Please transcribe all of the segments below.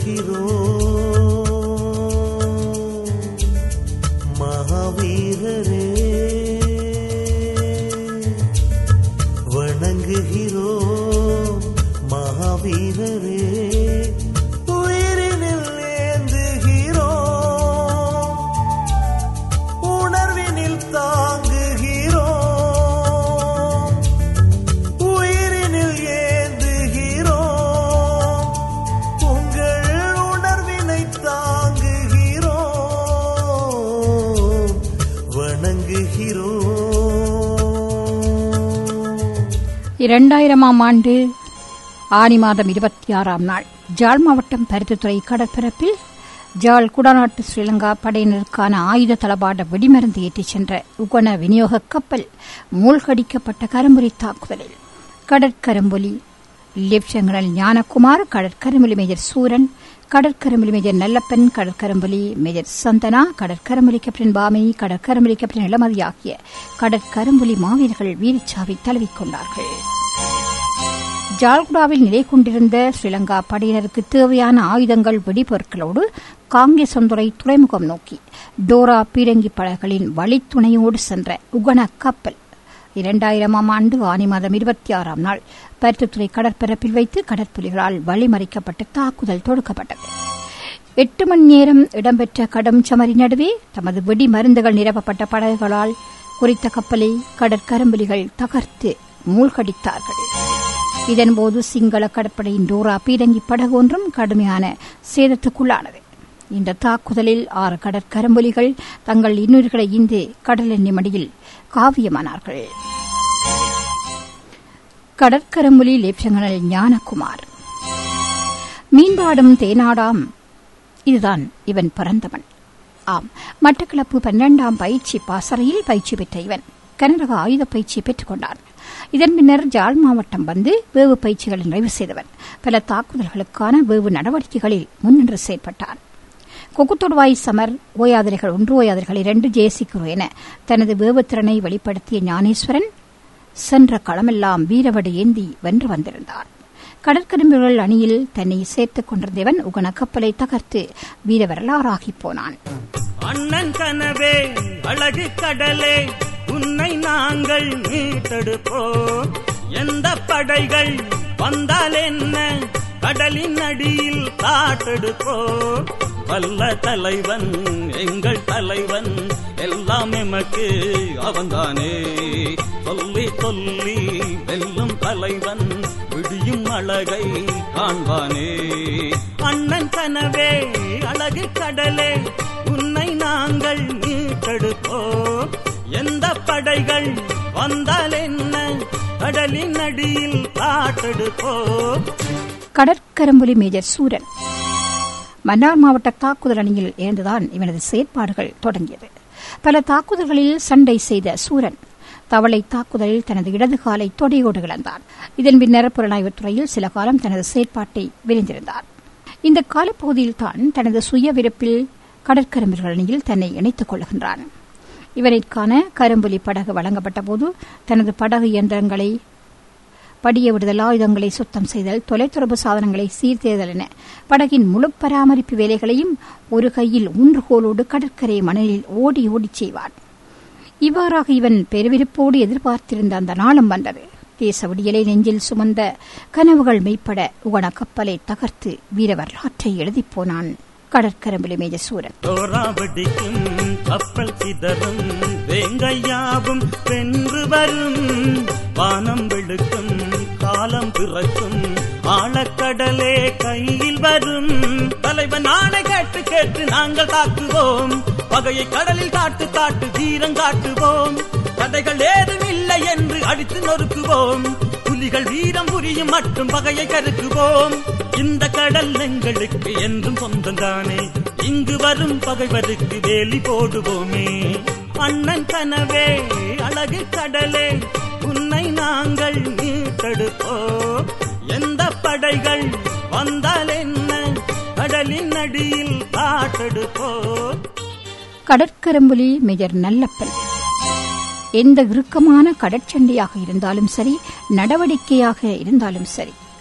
மகாவீரரே வணங்குகிறோம், மகாவீரரே உயிரினில் ஏந்துகிறோம், உணர்வினில் தாங்குகிறோம், உயிரினில் ஏந்துகிறோம், உங்கள் உணர்வினை தாங்குகிறோம், வணங்குகிறோம். 2000ஆம் ஆண்டு ஆனி மாதம் 26ஆம் நாள் ஜாழ் மாவட்டம் பருத்தித்துறை கடற்பரப்பில் ஜாழ் குடாநாட்டு ஸ்ரீலங்கா படையினருக்கான ஆயுத தளபாட வெடிமருந்து ஏற்றிச் சென்ற உகன விநியோக கப்பல் மூழ்கடிக்கப்பட்ட கரும்புலி தாக்குதலில் கடற்கரும்புலி லெப்டினன்ட் ஞானகுமார், கடற்கரும்புலி மேஜர் சூரன், கடற்கரும்புலி மேஜர் நல்லப்பன், கடற்கரும்புலி மேஜர் சந்தனா, கடற்கரும்புலி கேப்டன் பாமினி, கடற்கரும்புலி கேப்டன் இளமதி ஆகிய கடற்கரும்புலி மாவீரர்கள் வீரச்சாவை தழுவிக்கொண்டார்கள். ஜாழ்குடாவில் நிலை கொண்டிருந்த ஸ்ரீலங்கா படையினருக்கு தேவையான ஆயுதங்கள் வெடிபொருட்களோடு காங்கேசந்துறை துறைமுகம் நோக்கி டோரா பீரங்கி படகுகளின் வழித்துணையோடு சென்ற உகன கப்பல் 2000ஆம் ஆண்டு ஆனி மாதம் 26ஆம் நாள் பருத்தித்துறை கடற்பரப்பில் வைத்து கடற்புலிகளால் வழிமறிக்கப்பட்டு தாக்குதல் தொடுக்கப்பட்டது. 8 மணி நேரம் இடம்பெற்ற கடும் சமரி நடுவே தமது வெடி மருந்துகள் நிரப்பப்பட்ட படகுகளால் குறித்த கப்பலை கடற்கரும்புலிகள் தகர்த்து மூழ்கடித்தார்கள். இதன்போது சிங்கள கடற்படையின் டோரா பீரங்கி படகு ஒன்றும் கடுமையான சேதத்துக்குள்ளானது. இந்த தாக்குதலில் 6 கடற்கரும்புலிகள் தங்கள் இன்னுயிர்களை ஈந்து கடலெண்ணெய் மடியில் காவியமானார்கள். கடற்கரும்புலி லெப்டினன்ட் ஞானகுமார். மீன்பாடும் தேனாடாம் இதுதான் இவன் பிறந்தவன். ஆம், மட்டக்களப்பு 12ஆம் பயிற்சி பாசறையில் பயிற்சி பெற்ற இவன் கனரக ஆயுத பயிற்சி பெற்றுக் கொண்டான். இதன் பின்னர் ஜாழ் மாவட்டம் வந்து வேவு பயிற்சிகளை நிறைவு செய்தவன் பல தாக்குதல்களுக்கான வேவு நடவடிக்கைகளில் முன்னின்று செயற்பட்டான். கொக்குத்தொடுவாய் சமர், ஓயாதிரைகள் 1, ஓயாதிரைகள் 2, ஜேசிக்குரு என தனது வேவுத்திறனை வெளிப்படுத்திய ஞானேஸ்வரன் சென்ற களமெல்லாம் வீரவடு ஏந்தி வென்று வந்திருந்தான். கடற்கரும்புகள் அணியில் தன்னை சேர்த்துக் கொண்டிருந்தவன் உகன கப்பலை தகர்த்து வீர வரலாறாகி போனான். அண்ணன் கனவே அழகு கடலே, உன்னை நாங்கள் மீட்டெடுப்போம். எந்த படைகள் வந்தால் என்ன, கடலின் அடியில் காட்டெடுப்போம். வல்ல தலைவன் எங்கள் தலைவன், எல்லாம் எமக்கு அவன்தானே. சொல்லி சொல்லி வெல்லும் தலைவன், விடியும் அழகை காண்பானே. அண்ணன் கனவே அழகு கடலே, உன்னை நாங்கள் மீட்டெடுப்போம். எந்த படைகள் வந்தால் என்ன, கடலின் அடியில் காட்டெடுப்போம். கடற்கரும்புலி மேஜர் சூரன் மன்னார் மாவட்ட தாக்குதல் அணியில் இருந்துதான் இவனது செயற்பாடுகள் தொடங்கியது. பல தாக்குதல்களில் சண்டை செய்த சூரன் தவளை தாக்குதலில் தனது இடது காலை தொடையோடு இழந்தான். இதன் பின்னர் புலனாய்வுத்துறையில் சில காலம் தனது செயற்பாட்டை விரிந்திருந்தார். இந்த காலப்பகுதியில் தான் தனது சுய விருப்பில் கடற்கரும்புகள் அணியில் தன்னை இணைத்துக் கொள்கின்றான். இவரிற்கான கரும்புலி படகு வழங்கப்பட்ட போது தனது படகு இயந்திரங்களை படிய விடுதல், ஆயுதங்களை சுத்தம் செய்தல், தொலைத்தொடர்பு சாதனங்களை சீர்தேதல் என படகின் முழு பராமரிப்பு வேலைகளையும் ஒரு கையில் ஊன்றுகோலோடு கடற்கரை மணலில் ஓடி ஓடி செய்வான். இவ்வாறாக இவன் பெருவிருப்போடு எதிர்பார்த்திருந்த அந்த நாளும் வந்தது. தேச விடியலை நெஞ்சில் சுமந்த கனவுகள் மெய்ப்பட உகன கப்பலை தகர்த்து வீர வரலாற்றை எழுதிப் போனான் கடற்கரும்புலி மேஜர் சூரன். கப்பல் சிதறும் வேங்கையாவும் வென்று வரும், வானம் வெளுக்கும் காலம் பிறக்கும், ஆழக்கடலே கையில் வரும். தலைவன் ஆணை கேட்டு கேட்டு நாங்கள் தாக்குவோம், பகையை கடலில் காட்டு காட்டு வீரம் காட்டுவோம். தடைகள் ஏதும் இல்லை என்று அடித்து நொறுக்குவோம், புலிகள் வீரம் புரியும் மட்டும் பகையை கருக்குவோம். இந்த கடல் எங்களுக்கு என்றும் சொந்தந்தானே, இங்கு வரும் பகைவருக்கு வேலி போடுவோமே. அண்ணன் கனவே அழகு கடலே, உன்னை நாங்கள் மீட்டெடுப்போம். எந்த படைகள் வந்தால் என்ன, கடலின் அடியில் காட்டெடுப்போம். கடற்கரும்புலி மேஜர் நல்லப்பன். எந்த இறுக்கமான கடற்சண்டையாக இருந்தாலும் சரி, நடவடிக்கையாக இருந்தாலும் சரி,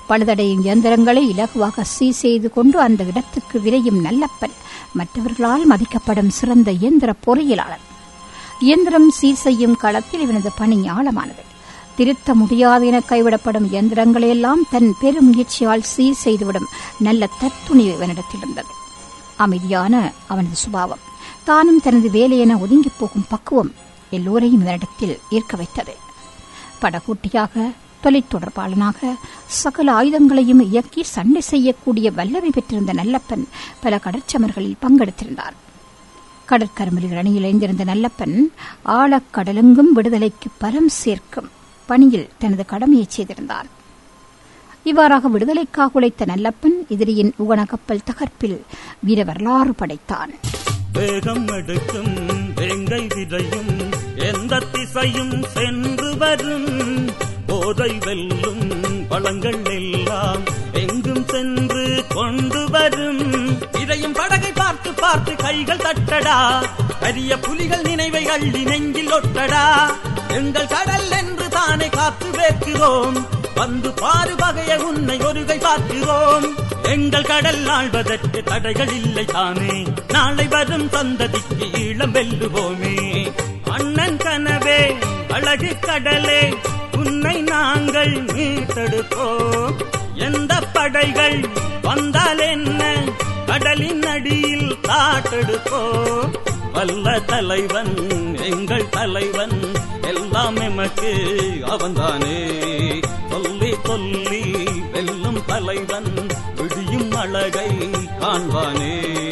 பழுதடையும் இயந்திரங்களை இலகுவாக சீர் செய்து கொண்டு அந்த இடத்துக்கு விரையும் நல்லப்பன் மற்றவர்களால் மதிக்கப்படும் சிறந்த இயந்திர பொறியியலாளர். இயந்திரம் சீர் செய்யும் களத்தில் இவனது பணி ஆழமானது. திருத்த முடியாது என கைவிடப்படும் இயந்திரங்களையெல்லாம் தன் பெரும் முயற்சியால் சீர் செய்துவிடும் நல்ல தத்துணிவு இவனிடத்தில் இருந்தது. அமைதியான அவனது சுபாவம், தானும் தனது வேலையென ஒதுங்கிப் போகும் பக்குவம் எல்லோரையும் இவனிடத்தில் ஈர்க்க வைத்தது. படகூட்டியாக, தொலைத்தொடர்பாளனாக சகல ஆயுதங்களையும் இயக்கி சண்டை செய்யக்கூடிய வல்லமை பெற்றிருந்த நல்லப்பன் பல கடற்சமர்களில் பங்கெடுத்திருந்தார். கடற்கரும்புலிகள் அணியில் இணைந்திருந்த நல்லப்பன் ஆழக்கடலெங்கும் விடுதலைக்கு பலம் சேர்க்கும் பணியில் தனது கடமையை செய்திருந்தார். இவ்வாறாக விடுதலைக்காக உழைத்த நல்லப்பன் எதிரியின் உகன கப்பல் தகர்ப்பில் வீர வரலாறு படைத்தான். வேகம் எடுக்கும் வேங்கை விதையும் எந்த திசையும் சென்று வரும், போதை வெல்லும் பழங்கள் எல்லாம் எங்கும் சென்று கொண்டு வரும். இதையும் படகை பார்த்து பார்த்து கைகள் தட்டடா, கரிய புலிகள் நினைவை அள்ளி நெஞ்சில் ஒட்டடா. எங்கள் கடல் என்று தானே காத்து வைக்கிறோம், வந்து பாரு வகைய உன்னை ஒருகை பார்க்கிறோம். எங்கள் கடல் ஆழ்வதற்கு தடைகள் இல்லை தானே, நாளை வரும் சந்ததிக்கு ஈழம் வெல்லுவோமே. அண்ணன் கனவே அழகு கடலே, உன்னை நாங்கள் மீட்டெடுப்போம். எந்த படைகள் வந்தால் என்ன, கடலின் அடியில் காட்டெடுப்போம். வல்ல தலைவன் எங்கள் தலைவன், எல்லாம் எமக்கு அவன்தானே. சொல்லி சொல்லி வெல்லும் தலைவன், விடியும் அழகை காண்பானே.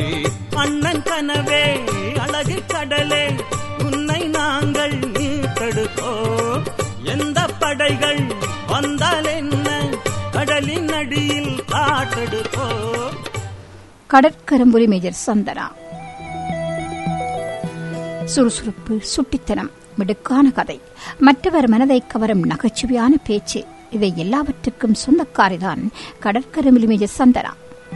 அண்ணன் கனவே அழகு கடலே, உன்னை நாங்கள் மீட்டெடுப்போம். எந்த படைகள் வந்தால் என்ன, கடலின் அடியில் காட்டெடுப்போம். கடற்கரும்புலி மேஜர் சந்தனா. சுறுசுறுப்பு, சுட்டித்தனம், மிடுக்கான கதை, மற்றவர் மனதை கவரும் நகைச்சுவையான பேச்சு, இவை எல்லாவற்றுக்கும் சொந்தக்காரிதான் கடற்கரும்புலி மேஜர் சந்தனா.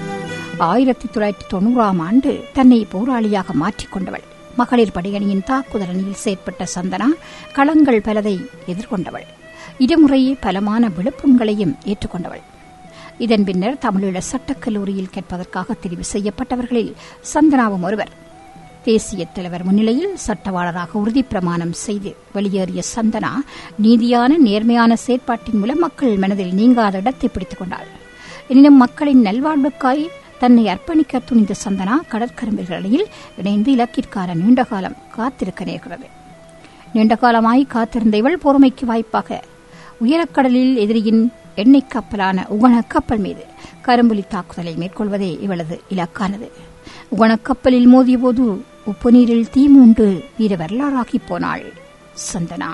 1990ஆம் ஆண்டு தன்னை போராளியாக மாற்றிக்கொண்டவள். மகளிர் படையணியின் தாக்குதல் அணியில் செயற்பட்ட சந்தனா களங்கள் பலதை எதிர்கொண்டவள். இருமுறை பலமான விழுப்புண்களையும் ஏற்றுக்கொண்டவள். இதன் பின்னர் தமிழீழ சட்டக்கல்லூரியில் கேட்பதற்காக தெரிவு செய்யப்பட்டவர்களில் சந்தனாவும் ஒருவர். தேசிய தலைவர் முன்னிலையில் சட்டவாளராக உறுதிப்பிரமாணம் செய்து வெளியேறிய சந்தனா நீதியான நேர்மையான செயற்பாட்டின் மூலம் மக்கள் மனதில் நீங்காத இடத்தை பிடித்துக் கொண்டாள். எனினும் மக்களின் நல்வாழ்வுக்காய் தன்னை அர்ப்பணிக்க துணிந்த சந்தனா கடற்கரும்புலிகள் அணியில் இணைந்து இலக்கிற்கான நீண்டகாலம் காத்திருக்க நேர்கிறது. நீண்டகாலமாய் காத்திருந்த இவள் பொறுமைக்கு வாய்ப்பாக உயரக்கடலில் எதிரியின் எண்ணெய் கப்பலான உகன கப்பல் மீது கரும்புலி தாக்குதலை மேற்கொள்வதே இவளது இலக்கானது. உகன கப்பலில் மோதிய போது உப்பு நீரில் தீ மூண்டு வீர வரலாறாகி போனாள் சந்தனா.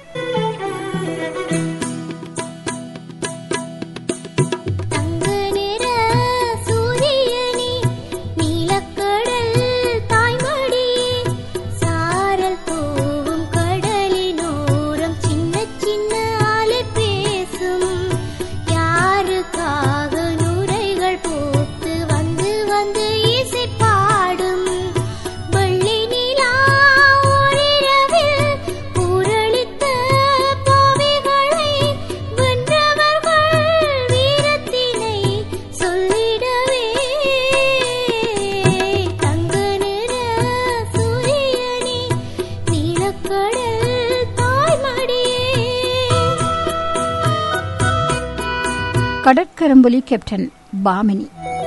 கடற்கரும்புலி கேப்டன் பாமினி.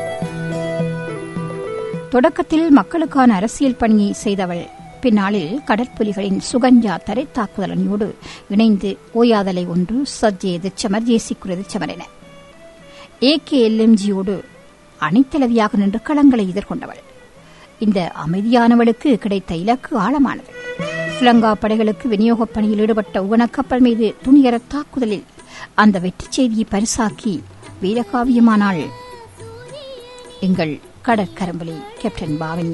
தொடக்கத்தில் மக்களுக்கான அரசியல் பணியை செய்தவள் பின்னாளில் கடற்புலிகளின் சுகன்யா தரை தாக்குதல் அணியோடு இணைந்து ஓயாதலை ஒன்று, சஜ்ஜே திச்சமர், ஜேசிக்குரிய திச்சமர் என AKLMGயோடு அணித்தலைவியாக நின்று களங்களை எதிர்கொண்டவள். இந்த அமைதியானவளுக்கு கிடைத்த இலக்கு ஆழமானது. ஸ்ரீலங்கா படைகளுக்கு விநியோகப் பணியில் ஈடுபட்ட உகன கப்பல் மீது துணிகர தாக்குதலில் அந்த வெற்றி செய்தியை பரிசாக்கி வீரகாவியமானாள் எங்கள் கடற்கரும்புலி கேப்டன் பாவனி.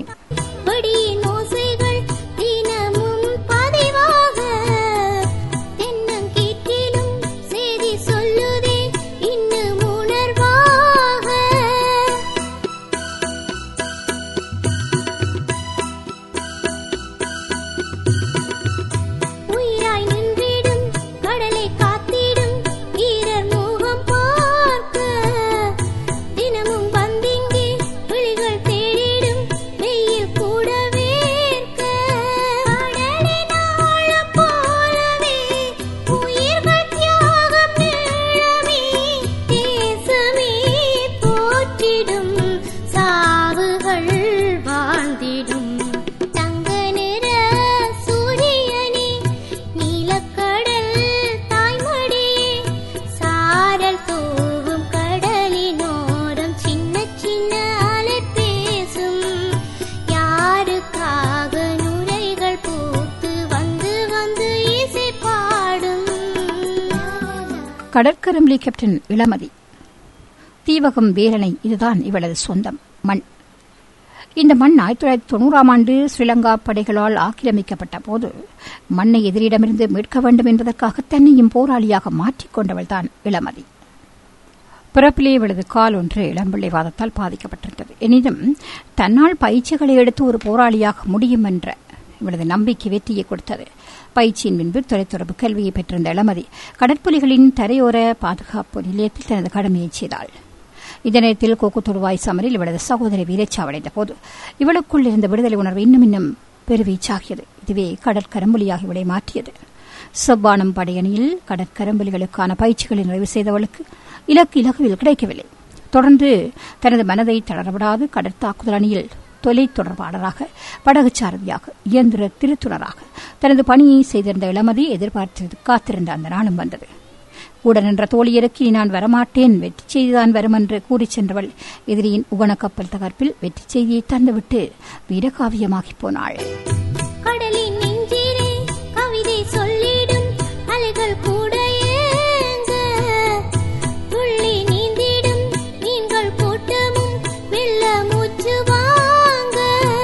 கடற்கரம்புலி கேப்டன் இளமதி. தீவகம் வேலனை, இதுதான் இவளது சொந்தம் மண். இந்த மண் 1990ஆம் ஆண்டு ஸ்ரீலங்கா படைகளால் ஆக்கிரமிக்கப்பட்ட போது மண்ணை எதிரிடமிருந்து மீட்க வேண்டும் என்பதற்காக தன்னையும் போராளியாக மாற்றிக்கொண்டவள்தான் இளமதி. பிறப்பிலே இவளது கால் ஒன்று இளம்பிள்ளைவாதத்தால் பாதிக்கப்பட்டிருந்தது. எனினும் தன்னால் பயிற்சிகளை எடுத்து ஒரு போராளியாக முடியும் என்ற இவளது நம்பிக்கை வெற்றியை கொடுத்தது. பயிற்சியின் பின்பு தொலைத்தொடர்பு கல்வியை பெற்றிருந்த இளமதி கடற்புலிகளின் தரையோர பாதுகாப்பு நிலையத்தில் தனது கடமையை செய்தாள். இந்த நேரத்தில் கோக்குத்தொடுவாய் சமரில் இவளது சகோதரி வீரச்சாவடைந்த போது இவளுக்குள் இருந்த விடுதலை உணர்வு இன்னும் பெருவீச்சாகியது. இதுவே கடற்கரம்புலியாக இவளை மாற்றியது. செவ்வானம் படையணியில் கடற்கரம்புலிகளுக்கான பயிற்சிகளை நிறைவு செய்தவளுக்கு இலக்கு இலகுவில் கிடைக்கவில்லை. தொடர்ந்து தனது மனதை தளரவிடாது கடற்தாக்குதல் அணியில் தொலை தொடர்பாளராக, படகு சாரதியாக, இயந்திர திருத்துணராக தனது பணியை செய்திருந்த இளமதி எதிர்பார்த்து காத்திருந்த அந்த நாளும் வந்தது. கூட நின்ற தோழியருக்கு நான் வரமாட்டேன், வெற்றி செய்திதான் வரும் என்று கூறி சென்றவள் எதிரியின் உகன கப்பல் தகர்ப்பில் வெற்றி செய்தியை தந்துவிட்டு வீரகாவியமாகி போனாள். கடலின் நெஞ்சிலே கவிதை சொல்லிடும் அலைகள் கூட ஏங்க, துள்ளி நீந்திடும் மீன்கள் கூட்டமும் வெள்ள மூச்சு வாங்க.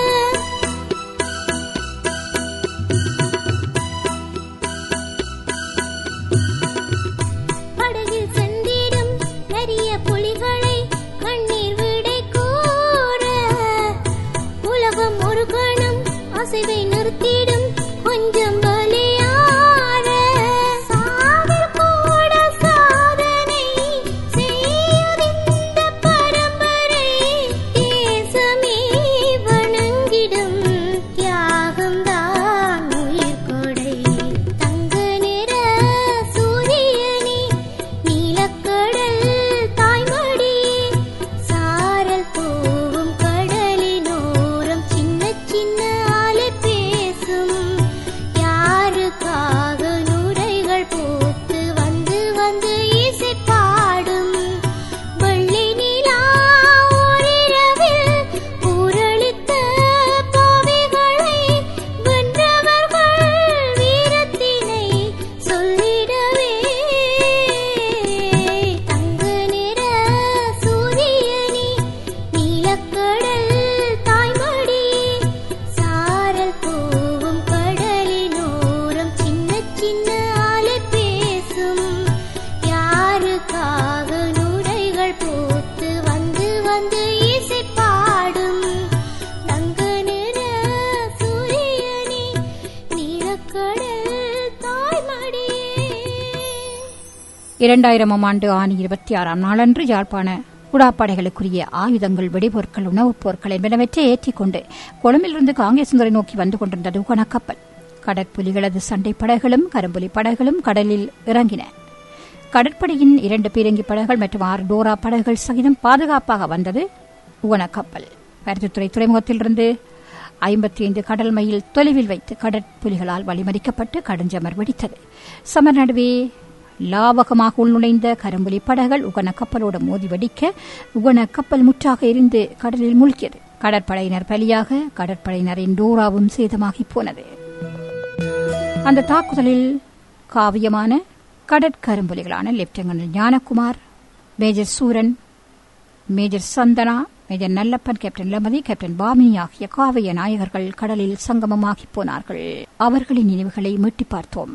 படகில் சென்றிடும் நிறைய புலிகளை கண்ணீர் விடை கூற, உலகம் ஒரு கணம் அசைவை நிறுத்திடும் கொஞ்சம் பலியார. சாவில் கூட சாதனை செய்யுதிந்த பரம்பரை, தேசமே வணங்கிடும் தியாகம்தான் உயிர் கொடை. தங்க நிற சூரியனே, நீலக்கடல் தாய்மடி, சாரல் பூவும் கடலினோரம் சின்ன சின்ன ஆலை பேசும். யாருக்காக நுரைகள் பூத்து வந்து வந்து இசை பாடும். வெள்ளி நிலா ஓரிரவில் ஊரளித்த பாவிகளை வென்றவர்கள் வீரத்தினை சொல்லிடவே. தங்க நிற சூரியனே, நீலக்கடல் தாய்மடி, சாரல் பூவும் கடலினோரம் சின்ன சின்ன ஆலை பேசும். யாருக்காக நுரைகள் பூத்து வந்து வந்து இசை பாடும். தங்க நிற சூரியனே, நீலக்கடல் தாய்மடியே. 2000ஆம் ஆண்டு ஆணி 26ஆம் நாளன்று யாழ்ப்பாண குடாப்படைகளுக்குரிய ஆயுதங்கள், வெடிபொருட்கள், உணவுப் பொருட்கள் என்பனவற்றை ஏற்றிக்கொண்டு கொழும்பிலிருந்து காங்கேசந்துறை நோக்கி வந்து கொண்டிருந்தது உகன கப்பல். கடற்புலிகளது சண்டை படகுகளும் கரும்புலி படகுகளும் கடலில் இறங்கின. கடற்படையின் 2 பீரங்கி படகுகள் மற்றும் 6 டோரா படகுகள் சகிதம் பாதுகாப்பாக வந்தது உகன கப்பல். பருத்தித்துறை துறைமுகத்திலிருந்து 55 கடல் மைல் தொலைவில் வைத்து கடற்புலிகளால் வழிமறிக்கப்பட்டு கடுஞ்சமர் வெடித்தது. சமர் நடுவே லாவகமாக உள்நுழைந்த கரும்புலி படகுகள் உகன கப்பலோடு மோதி வெடிக்க உகன கப்பல் முற்றாக எரிந்து கடலில் மூழ்கியது. கடற்படையினர் பலியாக கடற்படையினரின் டோராவும் சேதமாகி போனது. அந்த தாக்குதலில் காவியமான கடற்கரும்புலிகளான lieutenant Gnanakumar, major Sooran, major Santhana, major Nallappan, captain Ilamathi, captain Bamini ஆகிய காவிய நாயகர்கள் கடலில் சங்கமமாகி போனார்கள். அவர்களின் நினைவுகளை மீட்டி பார்த்தோம்.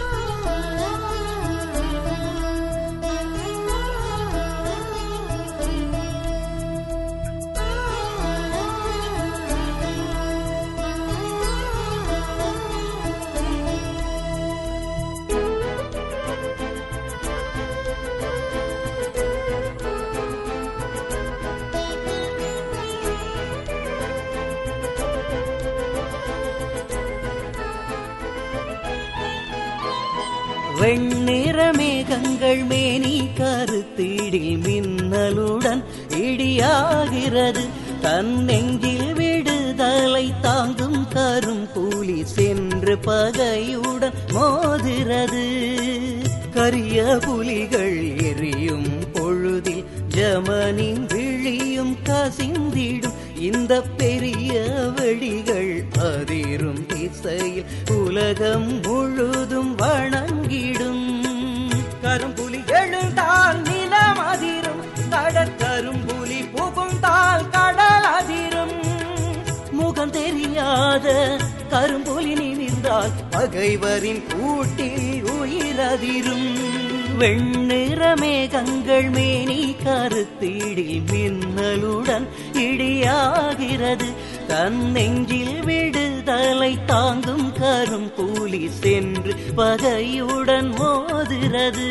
வெண்ணிற மேகங்கள் மேனி கருத்தீடில் மின்னலுடன் இடியாகிறது. தன் நெஞ்சில் விடுதலை தாங்கும் கரும் கூலி சென்று பகையுடன் மோதுகிறது. கரிய புலிகள் எரியும் பொழுதில் ஜமனின் விழியும் கசிந்திடும். இந்த பெரிய வெடிகள் அதிரும் திசையில் உலகம் முழுதும் வணங்கிடும். கரும்புலி எழுந்தால் நிலம் அதிரும், கடற்கரும்புலி புகுந்தால் கடல் அதிரும். முகம் தெரியாத கரும்புலி நிமிர்ந்தால் பகைவரின் கூட்டில் உயிரதிரும். வெண்ணிற மேகங்கள் மேனி கருத்தீடில் மின்னலுடன் இடியாகிறது. தன் நெஞ்சில் விடுதலை தாங்கும் கரும்புலி சென்று பகையுடன் மோதுகிறது.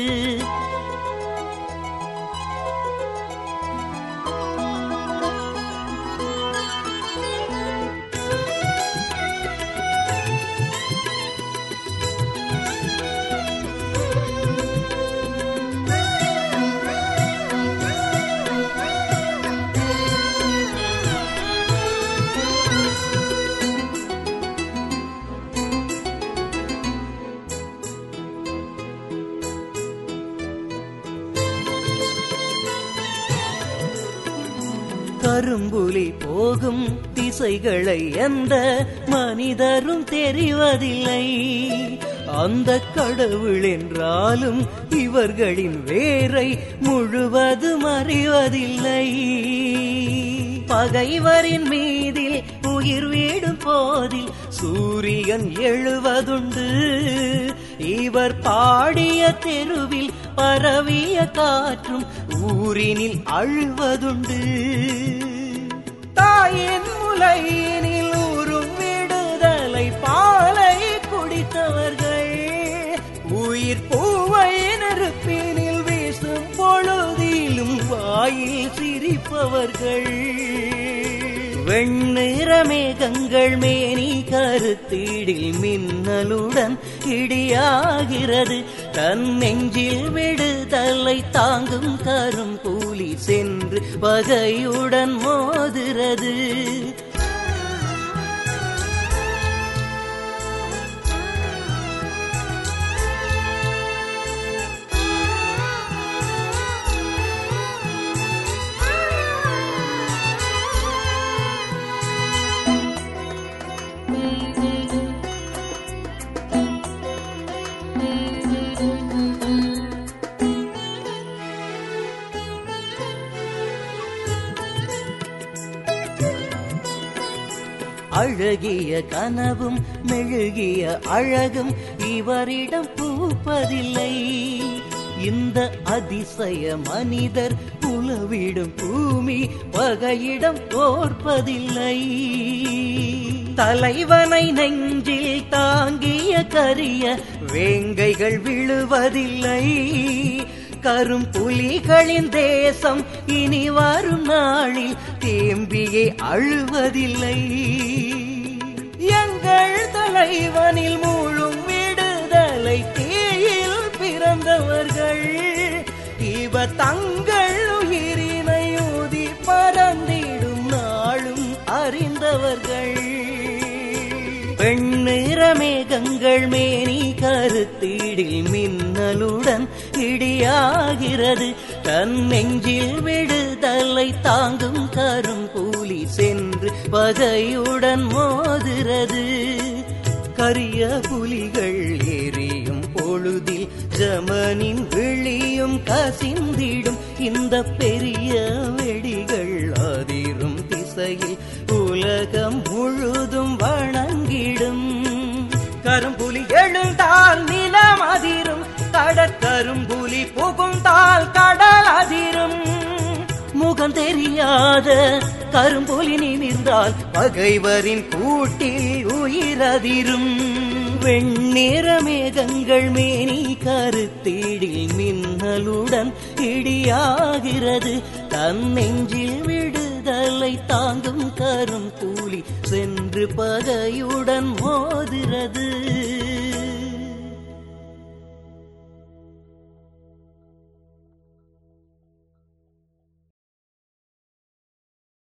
கரும்புலி போகும் திசைகளை எந்த மனிதரும் தெரிவதில்லை. அந்த கடவுள் என்றாலும் இவர்களின் வேரை முழுவதும் அறிவதில்லை. பகைவரின் மீதில் உயிர் வீடும் போதில் சூரியன் எழுவதுண்டு. இவர் பாடிய தெருவில் பரவிய காற்றும் ஊரினில் அழுவதுண்டு. தாயின் முலையினில் ஊரும் விடுதலை பாலை குடித்தவர்கள், உயிர் பூவை நெருப்பினில் வீசும் பொழுதிலும் வாயில் சிரிப்பவர்கள். வெண்ணிற மேகங்கள் மேனி கருத்தீடில் மின்னலுடன் இடியாகிறது. தன் நெஞ்சில் விடுதலை தாங்கும் கரும்புலி சென்று பகையுடன் மோதுகிறது. அழகிய கனவும் மெழுகிய அழகும் இவரிடம் பூப்பதில்லை. இந்த அதிசய மனிதர் உலவிடும் பூமி பகையிடம் தோற்பதில்லை. தலைவனை நெஞ்சில் தாங்கிய கரிய வேங்கைகள் விழுவதில்லை. கரும்புலிகளின் தேசம் இனி வரும் நாளில் தேம்பியே அழுவதில்லை. எங்கள் தலைவனில் மூழும் விடுதலை தீயில் பிறந்தவர்கள், இவர் தங்கள் உயிரினை ஊதி பறந்திடும் நாளும் அறிந்தவர்கள். வெண்ணிற மேகங்கள் மேனி கருத்தீடில் மின்னலுடன் இடியாகிறது. தன் நெஞ்சில் விடுதலை தாங்கும் கரும்புலி சென்று பகையுடன் மோதுகிறது. கரிய புலிகள் எரியும் பொழுதில் ஜமனின் விழியும் கசிந்திடும். இந்த பெரிய வெடிகள் அதிரும் திசையில் உலகம் முழுதும் வணங்கிடும். கரும்புலி எழுந்தால் நிலம் அதிரும், கடற்கரும்புலி புகுந்தால் கடல் அதிரும். முகம் தெரியாத கரும்புலி நிமிர்ந்தால் பகைவரின் கூட்டில் உயிரதிரும். வெண்ணிற மேகங்கள் மேனி கருத்தீடில் மின்னலுடன் இடியாகிறது. தன் நெஞ்சில் விடுதலை தாங்கும் கரும்புலி சென்று பகையுடன் மோதுகிறது.